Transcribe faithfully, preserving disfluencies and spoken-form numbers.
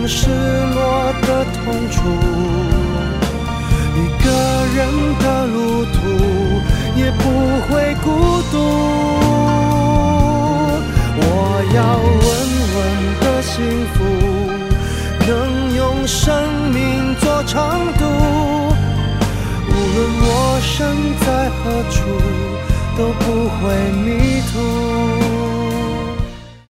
曾失落的痛楚，一个人的路途也不会孤独。我要稳稳的幸福，能用生命做长度，无论我身在何处，都不会迷